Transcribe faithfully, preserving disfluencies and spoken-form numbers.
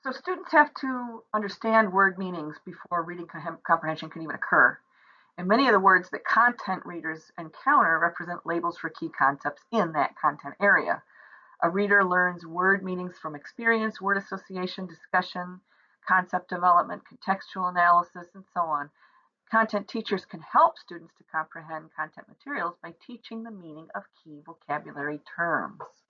So students have to understand word meanings before reading comprehension can even occur. And many of the words that content readers encounter represent labels for key concepts in that content area. A reader learns word meanings from experience, word association, discussion, concept development, contextual analysis, and so on. Content teachers can help students to comprehend content materials by teaching the meaning of key vocabulary terms.